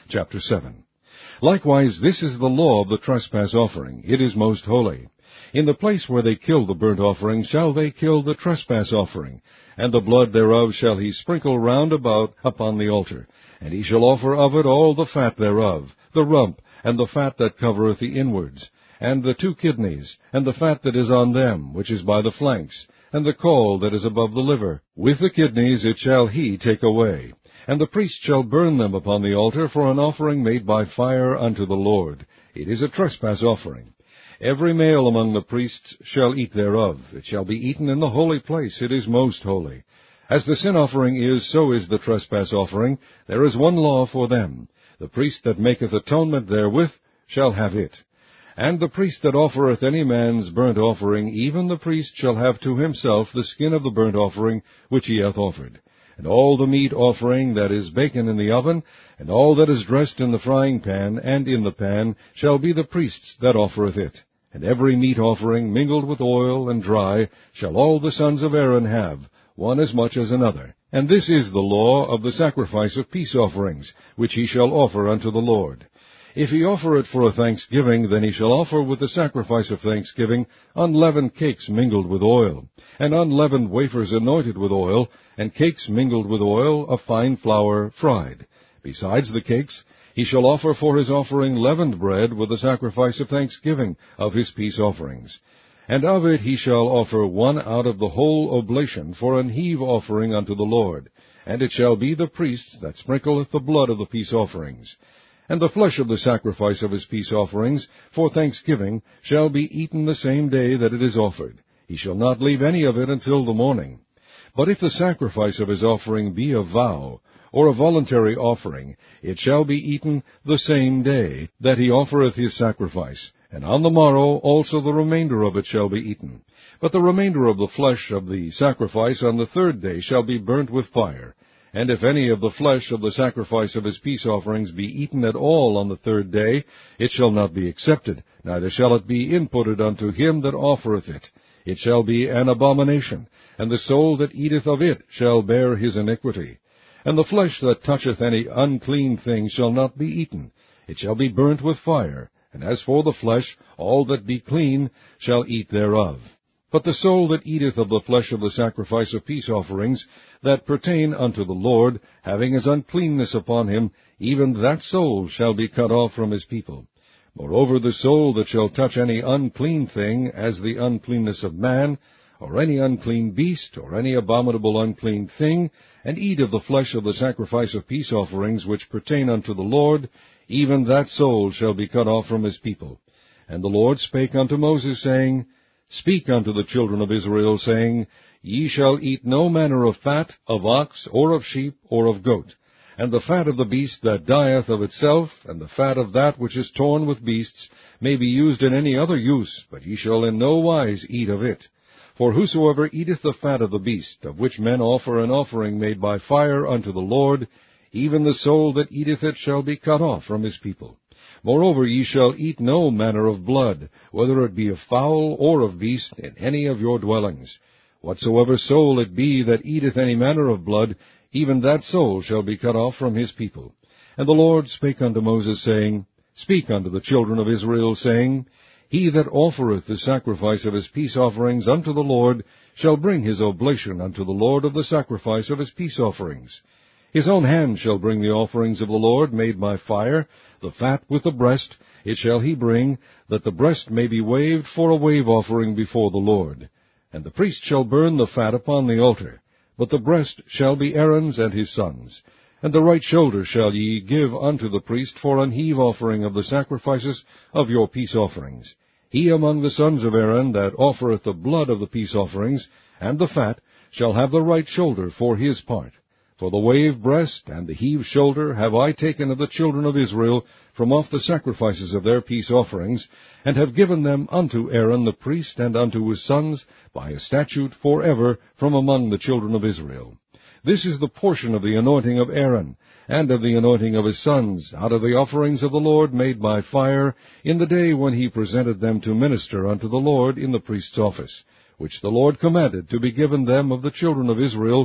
Chapter 7. Likewise, this is the law of the trespass offering. It is most holy. In the place where they kill the burnt offering shall they kill the trespass offering, and the blood thereof shall he sprinkle round about upon the altar. And he shall offer of it all the fat thereof, the rump, and the fat that covereth the inwards, and the 2 kidneys, and the fat that is on them, which is by the flanks, and the caul that is above the liver. With the kidneys it shall he take away. And the priest shall burn them upon the altar for an offering made by fire unto the Lord. It is a trespass offering. Every male among the priests shall eat thereof. It shall be eaten in the holy place. It is most holy. As the sin offering is, so is the trespass offering. There is one law for them. The priest that maketh atonement therewith shall have it. And the priest that offereth any man's burnt offering, even the priest shall have to himself the skin of the burnt offering which he hath offered. And all the meat offering that is baken in the oven, and all that is dressed in the frying pan and in the pan, shall be the priest's that offereth it. And every meat offering mingled with oil and dry shall all the sons of Aaron have, one as much as another. And this is the law of the sacrifice of peace offerings, which he shall offer unto the Lord. If he offer it for a thanksgiving, then he shall offer with the sacrifice of thanksgiving unleavened cakes mingled with oil, and unleavened wafers anointed with oil, and cakes mingled with oil of fine flour fried. Besides the cakes, he shall offer for his offering leavened bread with the sacrifice of thanksgiving of his peace offerings. And of it he shall offer one out of the whole oblation for an heave offering unto the Lord. And it shall be the priest's that sprinkleth the blood of the peace offerings. And the flesh of the sacrifice of his peace offerings for thanksgiving shall be eaten the same day that it is offered. He shall not leave any of it until the morning. But if the sacrifice of his offering be a vow, or a voluntary offering, it shall be eaten the same day that he offereth his sacrifice, and on the morrow also the remainder of it shall be eaten. But the remainder of the flesh of the sacrifice on the 3rd day shall be burnt with fire. And if any of the flesh of the sacrifice of his peace offerings be eaten at all on the 3rd day, it shall not be accepted, neither shall it be inputted unto him that offereth it. It shall be an abomination, and the soul that eateth of it shall bear his iniquity. And the flesh that toucheth any unclean thing shall not be eaten. It shall be burnt with fire. And as for the flesh, all that be clean shall eat thereof. But the soul that eateth of the flesh of the sacrifice of peace offerings, that pertain unto the Lord, having his uncleanness upon him, even that soul shall be cut off from his people. Moreover, the soul that shall touch any unclean thing, as the uncleanness of man, or any unclean beast, or any abominable unclean thing, and eat of the flesh of the sacrifice of peace offerings which pertain unto the Lord, even that soul shall be cut off from his people. And the Lord spake unto Moses, saying, Speak unto the children of Israel, saying, Ye shall eat no manner of fat, of ox, or of sheep, or of goat. And the fat of the beast that dieth of itself, and the fat of that which is torn with beasts, may be used in any other use, but ye shall in no wise eat of it. For whosoever eateth the fat of the beast, of which men offer an offering made by fire unto the Lord, even the soul that eateth it shall be cut off from his people. Moreover, ye shall eat no manner of blood, whether it be of fowl or of beast, in any of your dwellings. Whatsoever soul it be that eateth any manner of blood, even that soul shall be cut off from his people. And the Lord spake unto Moses, saying, Speak unto the children of Israel, saying, He that offereth the sacrifice of his peace offerings unto the Lord shall bring his oblation unto the Lord of the sacrifice of his peace offerings. His own hand shall bring the offerings of the Lord made by fire, the fat with the breast, it shall he bring, that the breast may be waved for a wave offering before the Lord. And the priest shall burn the fat upon the altar, but the breast shall be Aaron's and his sons'. And the right shoulder shall ye give unto the priest for an heave offering of the sacrifices of your peace offerings. He among the sons of Aaron that offereth the blood of the peace offerings, and the fat, shall have the right shoulder for his part. For the wave breast and the heave shoulder have I taken of the children of Israel from off the sacrifices of their peace offerings, and have given them unto Aaron the priest and unto his sons by a statute forever from among the children of Israel. This is the portion of the anointing of Aaron, and of the anointing of his sons, out of the offerings of the Lord made by fire, in the day when he presented them to minister unto the Lord in the priest's office, which the Lord commanded to be given them of the children of Israel,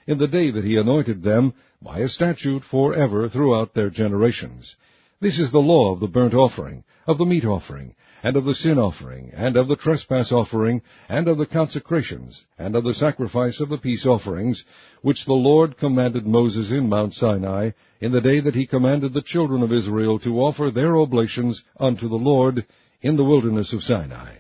in the day that he anointed them, by a statute for ever throughout their generations. This is the law of the burnt offering, of the meat offering, and of the sin offering, and of the trespass offering, and of the consecrations, and of the sacrifice of the peace offerings, which the Lord commanded Moses in Mount Sinai, in the day that he commanded the children of Israel to offer their oblations unto the Lord in the wilderness of Sinai.